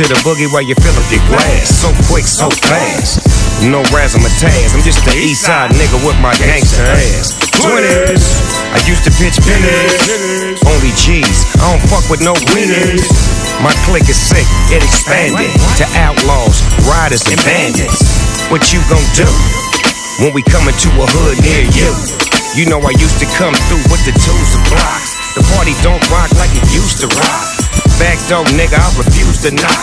to the boogie while you fill up your glass. So quick, so fast. No razzmatazz. I'm just the east side nigga with my gangster ass. 20s. I used to pitch pennies. Only G's. I don't fuck with no winners. My clique is sick. It expanded to outlaws, riders, and bandits. What you gon' do when we come into a hood near you? You know I used to come through with the tools and blocks. The party don't rock like it used to rock. Back door nigga, I refuse to knock.